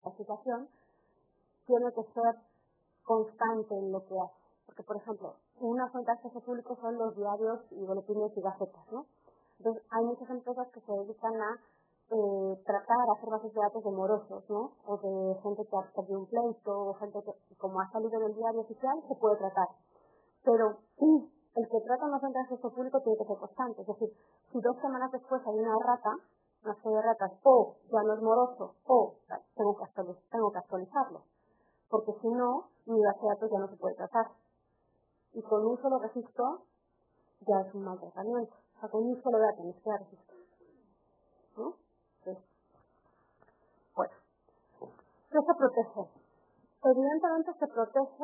la situación, tiene que ser constante en lo que hace. Porque, por ejemplo, una fuente de acceso público son los diarios y boletines y gacetas, ¿no? Entonces, hay muchas empresas que se dedican a tratar, hacer bases de datos de morosos, ¿no? O de gente que ha perdido un pleito, o gente que, como ha salido en el diario oficial, se puede tratar. Pero el que trata una fuente de acceso público tiene que ser constante. Es decir, si 2 semanas después hay una rata, una serie de ratas, o ya no es moroso, o tengo que actualizarlo. Porque si no, mi base de datos ya no se puede tratar. Y con un solo registro ya es un mal tratamiento. O sea, con un solo dato ni siquiera registro. ¿No? Sí. Bueno, ¿qué se protege? Evidentemente se protege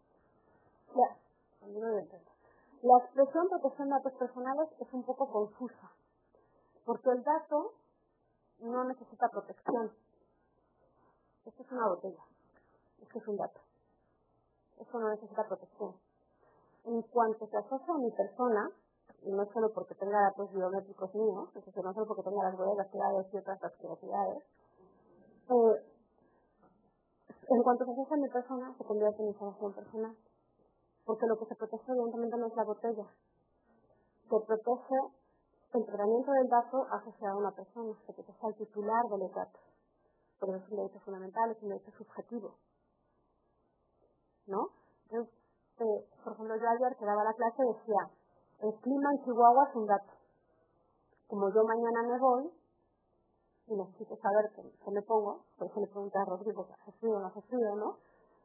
la expresión protección de datos personales es un poco confusa, porque el dato no necesita protección. Esto es una botella, esto es un dato. Eso no necesita protección. En cuanto se asocia a mi persona, y no solo porque tenga datos biométricos míos, es decir, no solo porque tenga las huellas dactilares y otras asquerosidades, en cuanto se asocia a mi persona, se convierte en información personal. Porque lo que se protege evidentemente no es la botella. Se protege el tratamiento del dato asociado a una persona, se protege al titular de los datos. Por eso es un derecho fundamental, es un derecho subjetivo. ¿No? Entonces, por ejemplo, yo ayer que daba la clase decía, el clima en Chihuahua es un dato. Como yo mañana me voy, y necesito saber qué me pongo, por eso le pregunté a Rodrigo, ¿hace frío o no hace frío, no?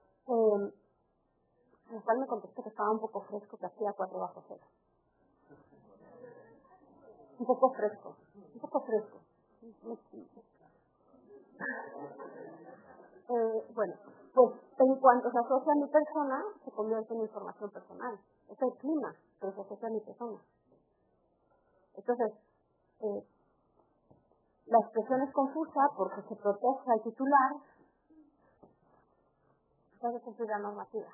Lo cual me contestó que estaba un poco fresco, que hacía 4 bajo cero. Un poco fresco. Bueno, pues en cuanto se asocia a mi persona, se convierte en información personal. Es el clima, pero se asocia a mi persona. Entonces, la expresión es confusa porque se protege al titular, se ha de cumplir la normativa.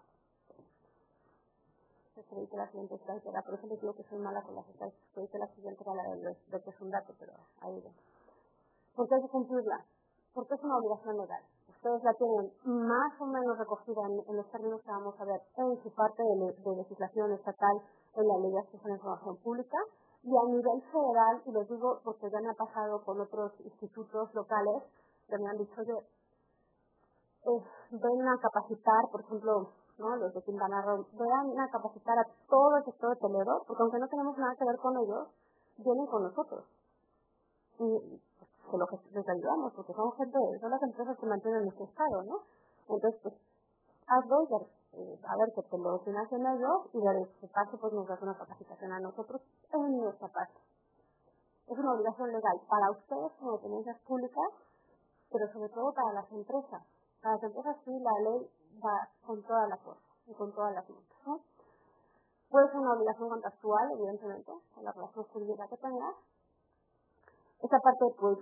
Creí que la siguiente era, por eso les digo que soy mala con las estadísticas, creí que la siguiente era la de que es un dato, pero ahí ya. ¿Por qué hay que cumplirla? Porque es una obligación legal. Ustedes la tienen más o menos recogida en los términos que vamos a ver en su parte de legislación estatal, en la ley de acceso a la información pública, y a nivel federal, y les digo porque ya me ha pasado con otros institutos locales que me han dicho, oye, ven a capacitar, por ejemplo, ¿no? Los de Quintana Roo, ven a capacitar a todo el sector hotelero, porque aunque no tenemos nada que ver con ellos, vienen con nosotros. Y que lo que les ayudamos, porque son las empresas que mantienen nuestro estado, ¿no? Entonces, pues, hazlo y a ver que te lo financien ellos y de ese paso pues nos das una capacitación a nosotros en nuestra parte. Es una obligación legal para ustedes como dependencias públicas, pero sobre todo para las empresas. Para las empresas sí la ley va con toda la fuerza y con todas las multas, ¿no? Puede ser una obligación contractual, evidentemente, en la relación jurídica que tengas. Esta parte, pues,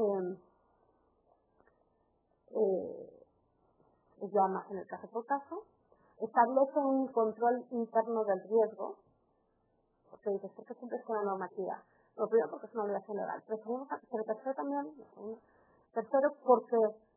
es ya más en el caso por caso. Establece un control interno del riesgo, porque dices, ¿por qué cumples con la normativa? Lo primero, porque es una obligación legal. Pero tercero también, porque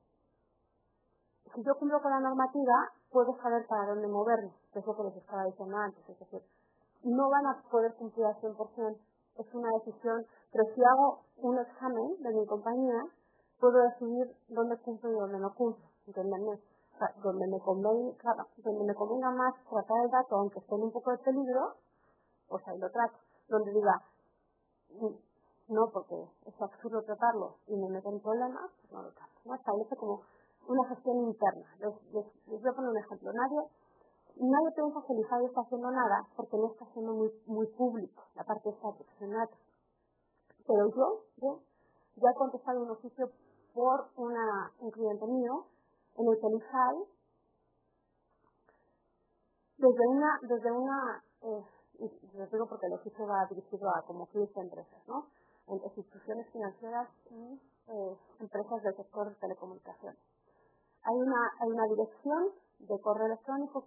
si yo cumplo con la normativa, puedo saber para dónde moverme, que es lo que les estaba diciendo antes. Es decir, no van a poder cumplir al 100%, es una decisión, pero si hago un examen de mi compañía, puedo decidir dónde cumplo y dónde no cumplo, ¿entenderme? O sea, donde me convenga más tratar el dato, aunque esté en un poco de peligro, pues ahí lo trato. Donde diga, no, porque es absurdo tratarlo y me meten en problemas, pues no lo trato. ¿No? Establece como una gestión interna. Les voy a poner un ejemplo. Nadie piensa que el IFAI está haciendo nada porque no está siendo muy público la parte de protección de datos. Pero yo ya he contestado un oficio por un cliente mío en el que el IFAI les digo porque el oficio va dirigido a como 15 empresas, ¿no? Entre instituciones financieras y empresas del sector de telecomunicaciones. Hay una dirección de correo electrónico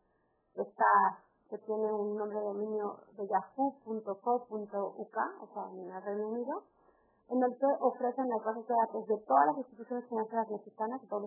que tiene un nombre de dominio de yahoo.co.uk, o sea, en el Reino Unido, en el que ofrecen las bases de datos de todas las instituciones financieras mexicanas y todos